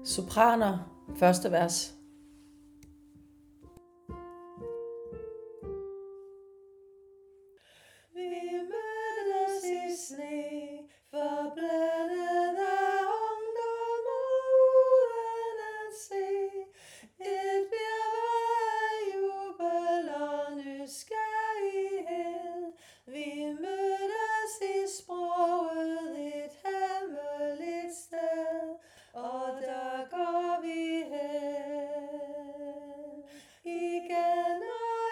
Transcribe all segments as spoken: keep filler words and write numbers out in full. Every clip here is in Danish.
Sopraner, første vers. Vi mødtes i sne, forblændet af ungdom uden at se. Et virvar af jubel og nysgerrighed. Vi mødtes i sproget, et hemmeligt sted, og der går vi hen, igen og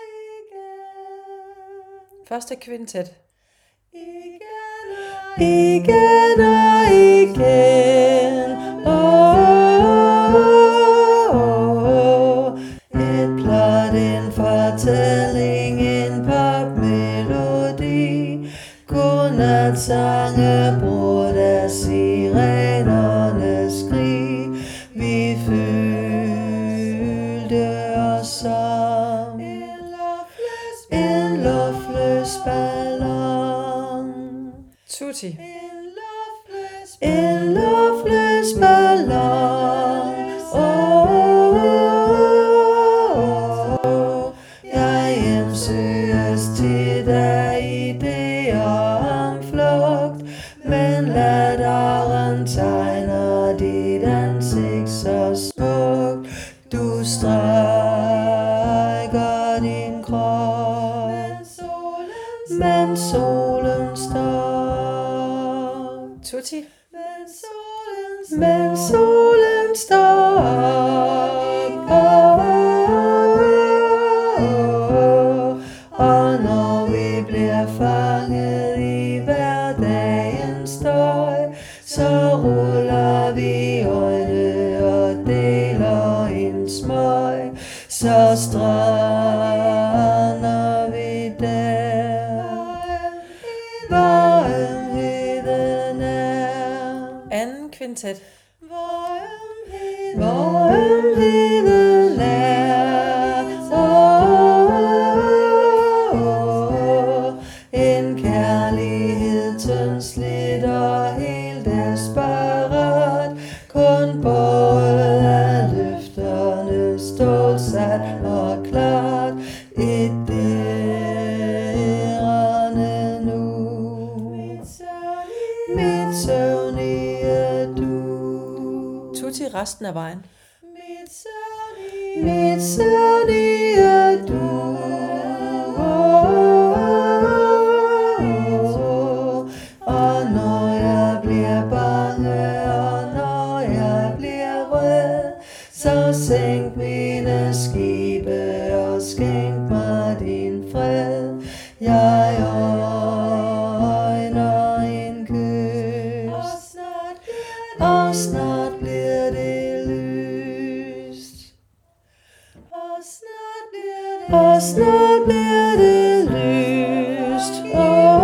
igen. Første kvintet. Igen og igen og igen. Oh, oh, oh. Et plot, en fortælling, en popmelodi. Godnatsange brudt af sirenernes skrig. Vi følte os som en luftløs ballon. Tutti. En luftløs ballon. Oh, oh, oh. Jeg hjemsøges tit af idéer om flugt, men latteren tegner dit ansigt så smukt. Du strækker din krop, men solen står. Tutti. Men solen står op. Oh, oh, oh. Og når vi bliver fanget i hverdagens støj, så ruller vi øjne og deler en smøg. Så strander vi der, hvor ømheden er. Anden kvintet. Hvor ømheden er. Oh, oh, oh. En kærlighed tyndslidt og helt desperat, kun båret af løfterne, stålsat og klart. Et dirrende nu, mit søvnige du. Tutti resten af vejen. Mit søvnige, mit søvnige du. Oh, oh, oh. Og når jeg bliver bange, og når jeg bliver rød, så sænk mine skibe og skænk mig din fred. Jeg øjner en kyst, og snart bliver det lyst. Og snart bliver det, og snart bliver det lyst. Oh,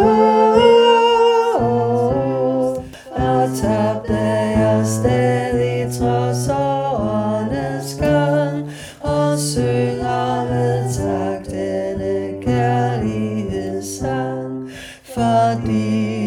oh, oh. Og tabt er jeg stadig trods årenes gang, og synger med takt denne kærlighedssang, fordi